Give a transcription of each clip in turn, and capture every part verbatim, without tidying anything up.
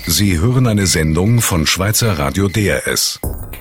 Sie hören eine Sendung von Schweizer Radio D R S.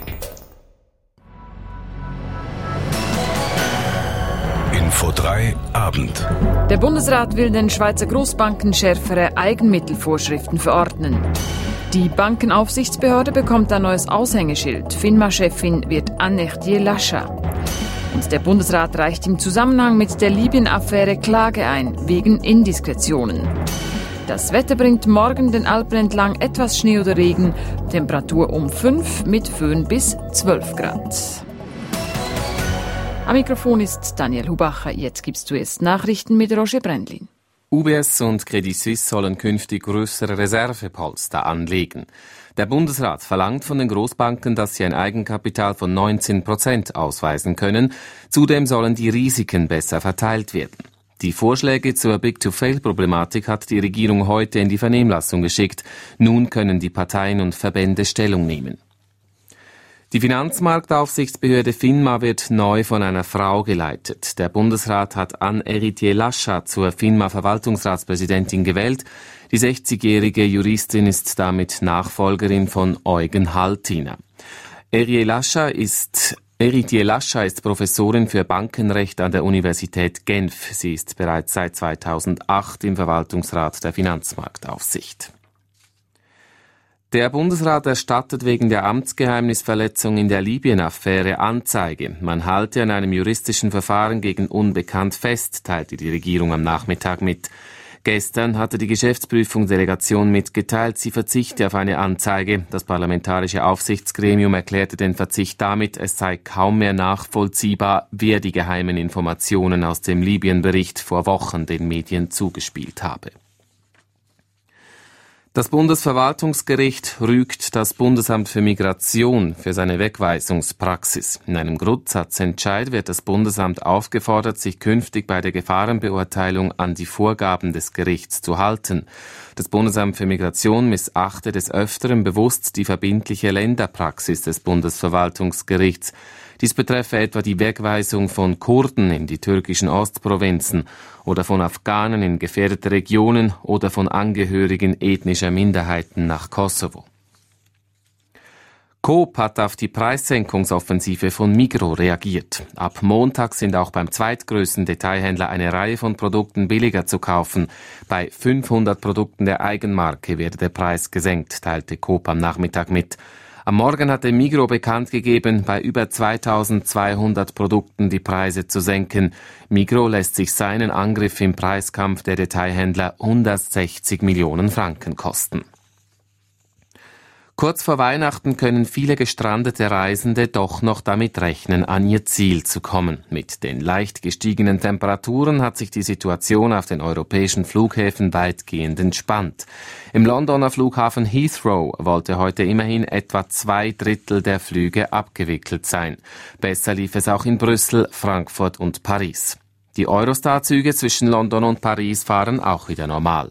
Info drei Abend. Der Bundesrat will den Schweizer Grossbanken schärfere Eigenmittelvorschriften verordnen. Die Bankenaufsichtsbehörde bekommt ein neues Aushängeschild. FINMA-Chefin wird Annechtje Lascha. Und der Bundesrat reicht im Zusammenhang mit der Libyen-Affäre Klage ein, wegen Indiskretionen. Das Wetter bringt morgen den Alpen entlang etwas Schnee oder Regen. Temperatur um fünf mit Föhn bis zwölf Grad. Am Mikrofon ist Daniel Hubacher. Jetzt gibt's zuerst Nachrichten mit Roger Brändlin. U B S und Credit Suisse sollen künftig größere Reservepolster anlegen. Der Bundesrat verlangt von den Großbanken, dass sie ein Eigenkapital von neunzehn Prozent ausweisen können. Zudem sollen die Risiken besser verteilt werden. Die Vorschläge zur Big-to-Fail-Problematik hat die Regierung heute in die Vernehmlassung geschickt. Nun können die Parteien und Verbände Stellung nehmen. Die Finanzmarktaufsichtsbehörde FINMA wird neu von einer Frau geleitet. Der Bundesrat hat Annechtje Lascha zur FINMA-Verwaltungsratspräsidentin gewählt. Die sechzigjährige Juristin ist damit Nachfolgerin von Eugen Haltiner. Annechtje Lascha ist Annechtje Lascha ist Professorin für Bankenrecht an der Universität Genf. Sie ist bereits seit zweitausendacht im Verwaltungsrat der Finanzmarktaufsicht. Der Bundesrat erstattet wegen der Amtsgeheimnisverletzung in der Libyen-Affäre Anzeige. Man halte an einem juristischen Verfahren gegen Unbekannt fest, teilte die Regierung am Nachmittag mit. Gestern hatte die Geschäftsprüfungsdelegation mitgeteilt, sie verzichte auf eine Anzeige. Das parlamentarische Aufsichtsgremium erklärte den Verzicht damit, es sei kaum mehr nachvollziehbar, wer die geheimen Informationen aus dem Libyen-Bericht vor Wochen den Medien zugespielt habe. Das Bundesverwaltungsgericht rügt das Bundesamt für Migration für seine Wegweisungspraxis. In einem Grundsatzentscheid wird das Bundesamt aufgefordert, sich künftig bei der Gefahrenbeurteilung an die Vorgaben des Gerichts zu halten. Das Bundesamt für Migration missachte des Öfteren bewusst die verbindliche Länderpraxis des Bundesverwaltungsgerichts. Dies betreffe etwa die Wegweisung von Kurden in die türkischen Ostprovinzen oder von Afghanen in gefährdete Regionen oder von Angehörigen ethnischer Minderheiten nach Kosovo. Coop hat auf die Preissenkungsoffensive von Migro reagiert. Ab Montag sind auch beim zweitgrößten Detailhändler eine Reihe von Produkten billiger zu kaufen. Bei fünfhundert Produkten der Eigenmarke werde der Preis gesenkt, teilte Coop am Nachmittag mit. Am Morgen hatte Migro bekannt gegeben, bei über zweitausendzweihundert Produkten die Preise zu senken. Migro lässt sich seinen Angriff im Preiskampf der Detailhändler hundertsechzig Millionen Franken kosten. Kurz vor Weihnachten können viele gestrandete Reisende doch noch damit rechnen, an ihr Ziel zu kommen. Mit den leicht gestiegenen Temperaturen hat sich die Situation auf den europäischen Flughäfen weitgehend entspannt. Im Londoner Flughafen Heathrow wollte heute immerhin etwa zwei Drittel der Flüge abgewickelt sein. Besser lief es auch in Brüssel, Frankfurt und Paris. Die Eurostar-Züge zwischen London und Paris fahren auch wieder normal.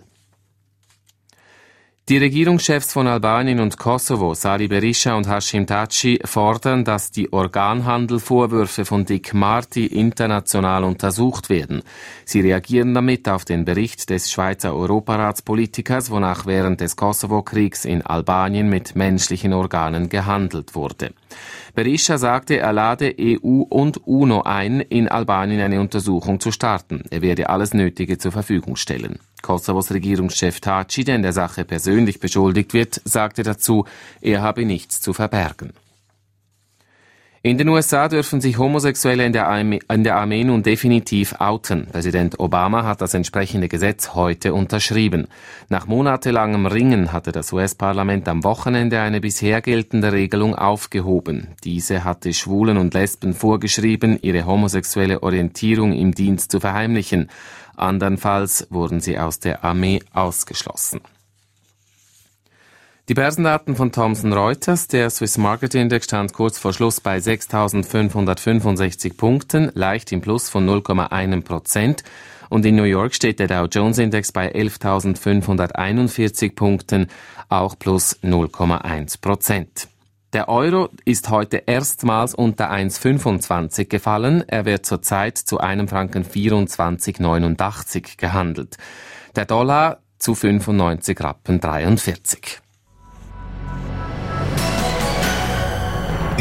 Die Regierungschefs von Albanien und Kosovo, Sali Berisha und Hashim Thaçi, fordern, dass die Organhandelvorwürfe von Dick Marty international untersucht werden. Sie reagieren damit auf den Bericht des Schweizer Europaratspolitikers, wonach während des Kosovo-Kriegs in Albanien mit menschlichen Organen gehandelt wurde. Berisha sagte, er lade E U und UNO ein, in Albanien eine Untersuchung zu starten. Er werde alles Nötige zur Verfügung stellen. Kosovos Regierungschef Thaçi, der in der Sache persönlich beschuldigt wird, sagte dazu, er habe nichts zu verbergen. In den U S A dürfen sich Homosexuelle in der Armee, in der Armee nun definitiv outen. Präsident Obama hat das entsprechende Gesetz heute unterschrieben. Nach monatelangem Ringen hatte das U S-Parlament am Wochenende eine bisher geltende Regelung aufgehoben. Diese hatte Schwulen und Lesben vorgeschrieben, ihre homosexuelle Orientierung im Dienst zu verheimlichen. Andernfalls wurden sie aus der Armee ausgeschlossen. Die Börsendaten von Thomson Reuters, der Swiss Market Index stand kurz vor Schluss bei sechstausendfünfhundertfünfundsechzig Punkten, leicht im Plus von null Komma eins Prozent. Und in New York steht der Dow Jones Index bei elftausendfünfhunderteinundvierzig Punkten, auch plus null Komma eins Prozent. Der Euro ist heute erstmals unter eins Komma fünfundzwanzig gefallen. Er wird zurzeit zu einem Franken vierundzwanzig Komma neunundachtzig gehandelt. Der Dollar zu fünfundneunzig Rappen dreiundvierzig.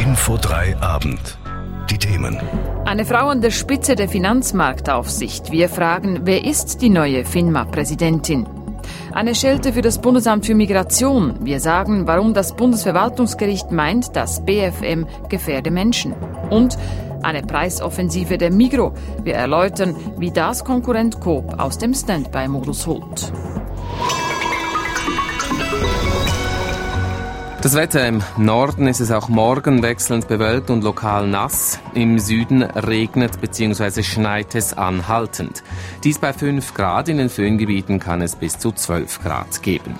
Info drei Abend. Die Themen. Eine Frau an der Spitze der Finanzmarktaufsicht. Wir fragen, wer ist die neue FINMA-Präsidentin? Eine Schelte für das Bundesamt für Migration. Wir sagen, warum das Bundesverwaltungsgericht meint, das B F M gefährde Menschen. Und eine Preisoffensive der Migros. Wir erläutern, wie das Konkurrent Coop aus dem Standby-Modus holt. Das Wetter: im Norden ist es auch morgen wechselnd bewölkt und lokal nass. Im Süden regnet bzw. schneit es anhaltend. Dies bei fünf Grad, in den Föhngebieten kann es bis zu zwölf Grad geben.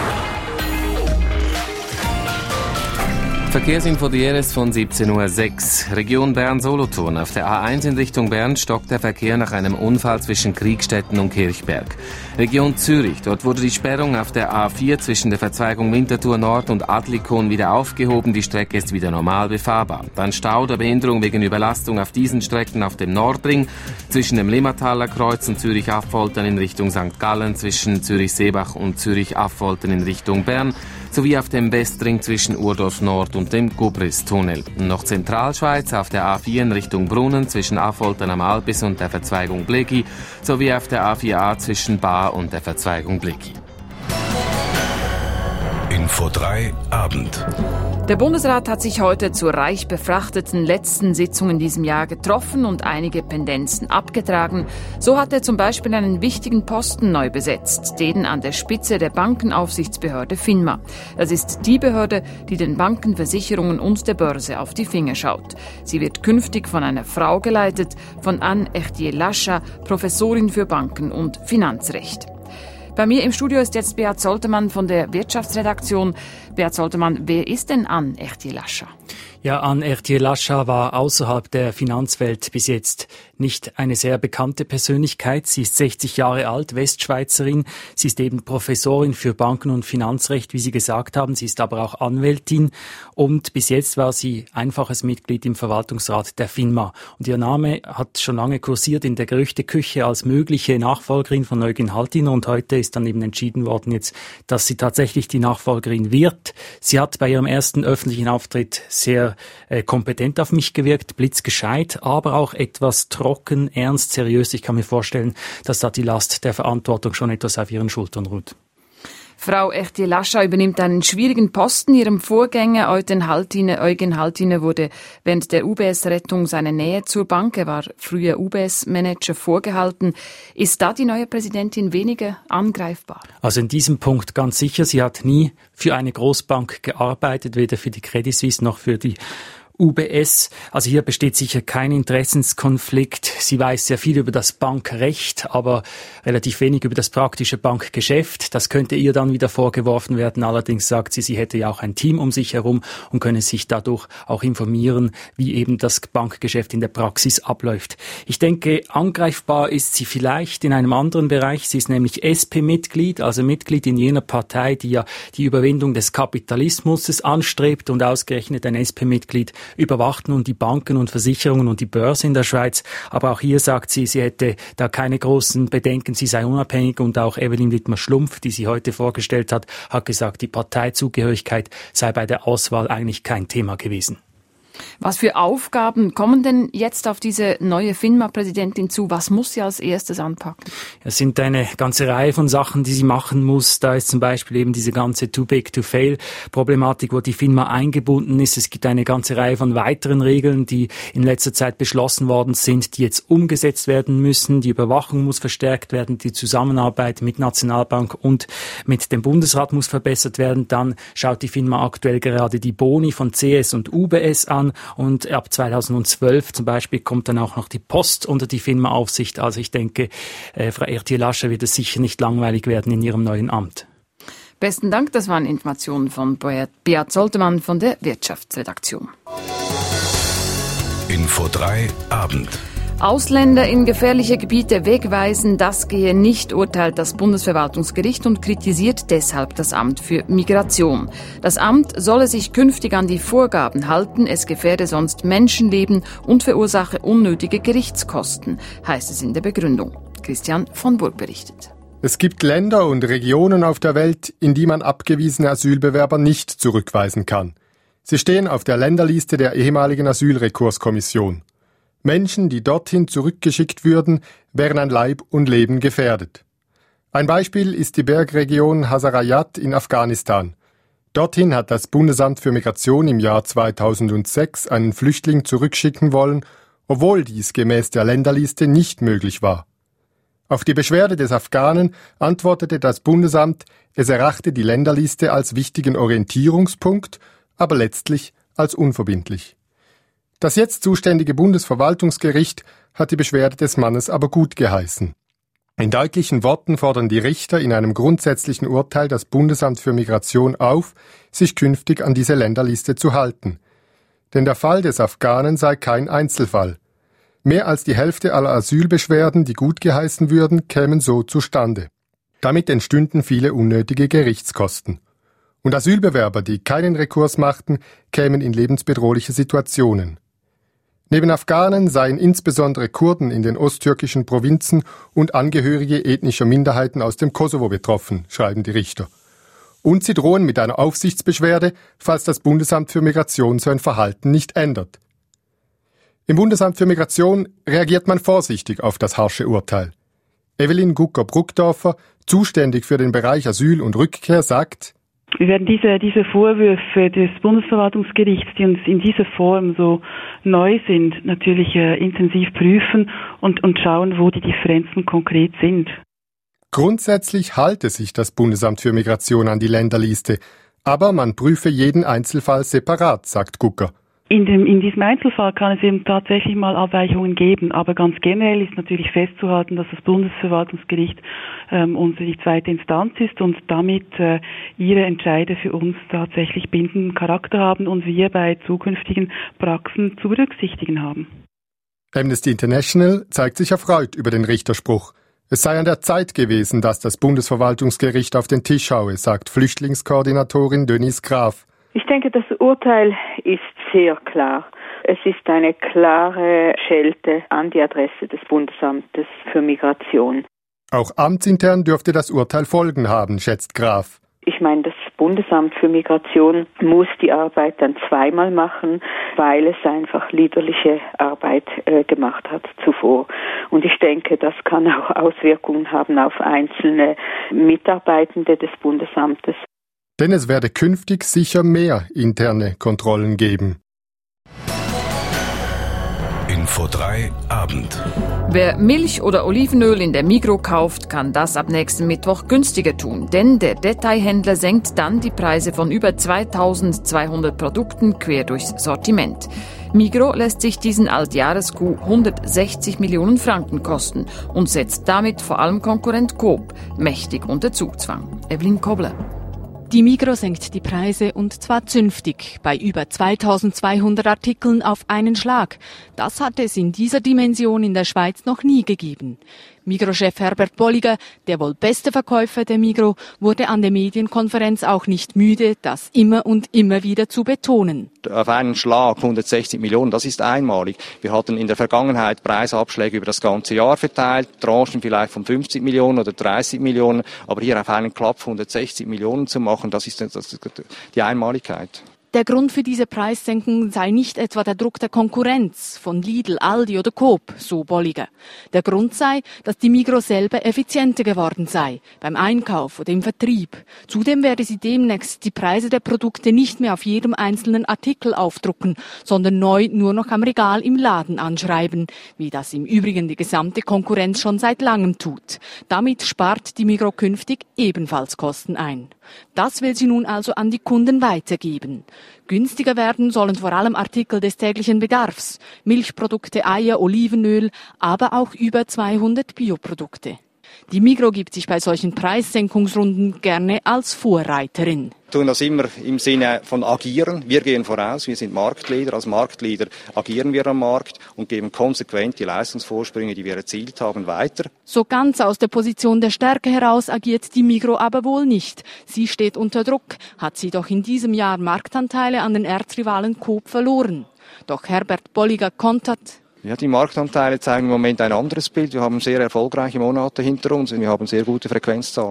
Verkehrsinfo D R S von siebzehn Uhr sechs. Region Bern-Solothurn. Auf der A eins in Richtung Bern stockt der Verkehr nach einem Unfall zwischen Kriegstetten und Kirchberg. Region Zürich. Dort wurde die Sperrung auf der A vier zwischen der Verzweigung Winterthur Nord und Adlikon wieder aufgehoben. Die Strecke ist wieder normal befahrbar. Dann Stau oder Behinderung wegen Überlastung auf diesen Strecken auf dem Nordring zwischen dem Limmertaler Kreuz und Zürich-Affoltern in Richtung Sankt Gallen, zwischen Zürich-Seebach und Zürich-Affoltern in Richtung Bern, sowie auf dem Westring zwischen Urdorf Nord und dem Gubris-Tunnel. Noch Zentralschweiz auf der A vier in Richtung Brunnen zwischen Affoltern am Albis und der Verzweigung Blegi, sowie auf der A vier A zwischen Baar und der Verzweigung Blegi. Info drei Abend. Der Bundesrat hat sich heute zur reich befrachteten letzten Sitzung in diesem Jahr getroffen und einige Pendenzen abgetragen. So hat er zum Beispiel einen wichtigen Posten neu besetzt, den an der Spitze der Bankenaufsichtsbehörde FINMA. Das ist die Behörde, die den Banken, Versicherungen und der Börse auf die Finger schaut. Sie wird künftig von einer Frau geleitet, von Anne Ertier-Lascha, Professorin für Banken- und Finanzrecht. Bei mir im Studio ist jetzt Beat Soltermann von der Wirtschaftsredaktion. Beat Soltermann, wer ist denn Anne Ertier-Lascha? Ja, Anne Ertier-Lascha war außerhalb der Finanzwelt bis jetzt nicht eine sehr bekannte Persönlichkeit. Sie ist sechzig Jahre alt, Westschweizerin. Sie ist eben Professorin für Banken- und Finanzrecht, wie Sie gesagt haben. Sie ist aber auch Anwältin und bis jetzt war sie einfaches Mitglied im Verwaltungsrat der FINMA. Und ihr Name hat schon lange kursiert in der Gerüchteküche als mögliche Nachfolgerin von Eugen Haltiner und heute ist dann eben entschieden worden jetzt, dass sie tatsächlich die Nachfolgerin wird. Sie hat bei ihrem ersten öffentlichen Auftritt sehr äh, kompetent auf mich gewirkt, blitzgescheit, aber auch etwas trocken, ernst, seriös. Ich kann mir vorstellen, dass da die Last der Verantwortung schon etwas auf ihren Schultern ruht. Frau Ertier-Lascha übernimmt einen schwierigen Posten. Ihrem Vorgänger Eugen Haltiner, Eugen Haltiner wurde während der U B S-Rettung seine Nähe zur Bank, er war früher U B S-Manager, vorgehalten. Ist da die neue Präsidentin weniger angreifbar? Also in diesem Punkt ganz sicher. Sie hat nie für eine Großbank gearbeitet, weder für die Credit Suisse noch für die U B S. Also hier besteht sicher kein Interessenskonflikt. Sie weiß sehr viel über das Bankrecht, aber relativ wenig über das praktische Bankgeschäft. Das könnte ihr dann wieder vorgeworfen werden. Allerdings sagt sie, sie hätte ja auch ein Team um sich herum und könne sich dadurch auch informieren, wie eben das Bankgeschäft in der Praxis abläuft. Ich denke, angreifbar ist sie vielleicht in einem anderen Bereich. Sie ist nämlich S P-Mitglied, also Mitglied in jener Partei, die ja die Überwindung des Kapitalismus anstrebt und ausgerechnet ein S P-Mitglied überwacht nun die Banken und Versicherungen und die Börse in der Schweiz. Aber auch hier sagt sie, sie hätte da keine großen Bedenken, sie sei unabhängig und auch Evelyn Wittmer-Schlumpf, die sie heute vorgestellt hat, hat gesagt, die Parteizugehörigkeit sei bei der Auswahl eigentlich kein Thema gewesen. Was für Aufgaben kommen denn jetzt auf diese neue FINMA-Präsidentin zu? Was muss sie als erstes anpacken? Es sind eine ganze Reihe von Sachen, die sie machen muss. Da ist zum Beispiel eben diese ganze Too-Big-to-Fail-Problematik, wo die FINMA eingebunden ist. Es gibt eine ganze Reihe von weiteren Regeln, die in letzter Zeit beschlossen worden sind, die jetzt umgesetzt werden müssen. Die Überwachung muss verstärkt werden, die Zusammenarbeit mit Nationalbank und mit dem Bundesrat muss verbessert werden. Dann schaut die FINMA aktuell gerade die Boni von C S und U B S an. Und ab zweitausendzwölf zum Beispiel kommt dann auch noch die Post unter die FINMA-Aufsicht. Also ich denke, äh, Frau Ertier-Lascha wird es sicher nicht langweilig werden in ihrem neuen Amt. Besten Dank, das waren Informationen von Beat Soltermann von der Wirtschaftsredaktion. Info drei Abend. Ausländer in gefährliche Gebiete wegweisen, das gehe nicht, urteilt das Bundesverwaltungsgericht und kritisiert deshalb das Amt für Migration. Das Amt solle sich künftig an die Vorgaben halten, es gefährde sonst Menschenleben und verursache unnötige Gerichtskosten, heißt es in der Begründung. Christian von Burg berichtet. Es gibt Länder und Regionen auf der Welt, in die man abgewiesene Asylbewerber nicht zurückweisen kann. Sie stehen auf der Länderliste der ehemaligen Asylrekurskommission. Menschen, die dorthin zurückgeschickt würden, wären an Leib und Leben gefährdet. Ein Beispiel ist die Bergregion Hazarajat in Afghanistan. Dorthin hat das Bundesamt für Migration im Jahr zweitausendsechs einen Flüchtling zurückschicken wollen, obwohl dies gemäß der Länderliste nicht möglich war. Auf die Beschwerde des Afghanen antwortete das Bundesamt, es erachte die Länderliste als wichtigen Orientierungspunkt, aber letztlich als unverbindlich. Das jetzt zuständige Bundesverwaltungsgericht hat die Beschwerde des Mannes aber gut geheißen. In deutlichen Worten fordern die Richter in einem grundsätzlichen Urteil das Bundesamt für Migration auf, sich künftig an diese Länderliste zu halten. Denn der Fall des Afghanen sei kein Einzelfall. Mehr als die Hälfte aller Asylbeschwerden, die gut geheißen würden, kämen so zustande. Damit entstünden viele unnötige Gerichtskosten. Und Asylbewerber, die keinen Rekurs machten, kämen in lebensbedrohliche Situationen. Neben Afghanen seien insbesondere Kurden in den osttürkischen Provinzen und Angehörige ethnischer Minderheiten aus dem Kosovo betroffen, schreiben die Richter. Und sie drohen mit einer Aufsichtsbeschwerde, falls das Bundesamt für Migration sein Verhalten nicht ändert. Im Bundesamt für Migration reagiert man vorsichtig auf das harsche Urteil. Evelyn Gucker-Bruckdorfer, zuständig für den Bereich Asyl und Rückkehr, sagt: Wir werden diese, diese Vorwürfe des Bundesverwaltungsgerichts, die uns in dieser Form so neu sind, natürlich äh, intensiv prüfen und, und schauen, wo die Differenzen konkret sind. Grundsätzlich halte sich das Bundesamt für Migration an die Länderliste, aber man prüfe jeden Einzelfall separat, sagt Gucker. In, dem, in diesem Einzelfall kann es eben tatsächlich mal Abweichungen geben, aber ganz generell ist natürlich festzuhalten, dass das Bundesverwaltungsgericht ähm, unsere zweite Instanz ist und damit äh, ihre Entscheide für uns tatsächlich bindenden Charakter haben und wir bei zukünftigen Praxen zu berücksichtigen haben. Amnesty International zeigt sich erfreut über den Richterspruch. Es sei an der Zeit gewesen, dass das Bundesverwaltungsgericht auf den Tisch schaue, sagt Flüchtlingskoordinatorin Denise Graf. Ich denke, das Urteil ist sehr klar. Es ist eine klare Schelte an die Adresse des Bundesamtes für Migration. Auch amtsintern dürfte das Urteil Folgen haben, schätzt Graf. Ich meine, das Bundesamt für Migration muss die Arbeit dann zweimal machen, weil es einfach liederliche Arbeit äh, gemacht hat zuvor. Und ich denke, das kann auch Auswirkungen haben auf einzelne Mitarbeitende des Bundesamtes. Denn es werde künftig sicher mehr interne Kontrollen geben. Info drei Abend. Wer Milch oder Olivenöl in der Migros kauft, kann das ab nächsten Mittwoch günstiger tun. Denn der Detailhändler senkt dann die Preise von über zweitausendzweihundert Produkten quer durchs Sortiment. Migros lässt sich diesen Altjahres-Coup hundertsechzig Millionen Franken kosten und setzt damit vor allem Konkurrent Coop mächtig unter Zugzwang. Evelyn Kobler. Die Migros senkt die Preise und zwar zünftig, bei über zweitausendzweihundert Artikeln auf einen Schlag. Das hatte es in dieser Dimension in der Schweiz noch nie gegeben. Migros-Chef Herbert Bolliger, der wohl beste Verkäufer der Migros, wurde an der Medienkonferenz auch nicht müde, das immer und immer wieder zu betonen. Auf einen Schlag hundertsechzig Millionen, das ist einmalig. Wir hatten in der Vergangenheit Preisabschläge über das ganze Jahr verteilt, Tranchen vielleicht von fünfzig Millionen oder dreißig Millionen, aber hier auf einen Klapp hundertsechzig Millionen zu machen, das ist, das ist die Einmaligkeit. Der Grund für diese Preissenkung sei nicht etwa der Druck der Konkurrenz von Lidl, Aldi oder Coop, so Bolliger. Der Grund sei, dass die Migros selber effizienter geworden sei, beim Einkauf oder im Vertrieb. Zudem werde sie demnächst die Preise der Produkte nicht mehr auf jedem einzelnen Artikel aufdrucken, sondern neu nur noch am Regal im Laden anschreiben, wie das im Übrigen die gesamte Konkurrenz schon seit langem tut. Damit spart die Migros künftig ebenfalls Kosten ein. Das will sie nun also an die Kunden weitergeben. Günstiger werden sollen vor allem Artikel des täglichen Bedarfs, Milchprodukte, Eier, Olivenöl, aber auch über zweihundert Bioprodukte. Die Migros gibt sich bei solchen Preissenkungsrunden gerne als Vorreiterin. Wir tun das immer im Sinne von agieren. Wir gehen voraus, wir sind Marktleader. Als Marktleader agieren wir am Markt und geben konsequent die Leistungsvorsprünge, die wir erzielt haben, weiter. So ganz aus der Position der Stärke heraus agiert die Migros aber wohl nicht. Sie steht unter Druck, hat sie doch in diesem Jahr Marktanteile an den Erzrivalen Coop verloren. Doch Herbert Bolliger kontert: Ja, die Marktanteile zeigen im Moment ein anderes Bild. Wir haben sehr erfolgreiche Monate hinter uns und wir haben sehr gute Frequenzzahlen.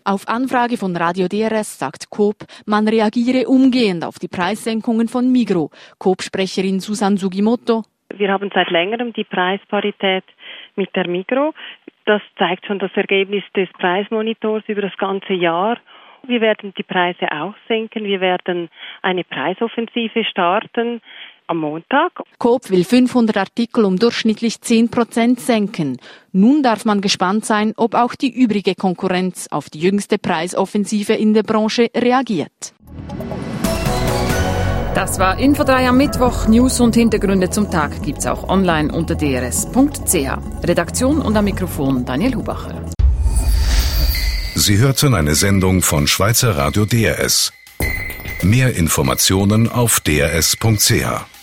Auf Anfrage von Radio D R S sagt Coop, man reagiere umgehend auf die Preissenkungen von Migros. Coop-Sprecherin Susanne Sugimoto: Wir haben seit längerem die Preisparität mit der Migros. Das zeigt schon das Ergebnis des Preismonitors über das ganze Jahr. Wir werden die Preise auch senken. Wir werden eine Preisoffensive starten am Montag. Coop will fünfhundert Artikel um durchschnittlich zehn Prozent senken. Nun darf man gespannt sein, ob auch die übrige Konkurrenz auf die jüngste Preisoffensive in der Branche reagiert. Das war Info drei am Mittwoch. News und Hintergründe zum Tag gibt's auch online unter d r s punkt c h. Redaktion und am Mikrofon Daniel Hubacher. Sie hörten eine Sendung von Schweizer Radio D R S. Mehr Informationen auf d r s punkt c h.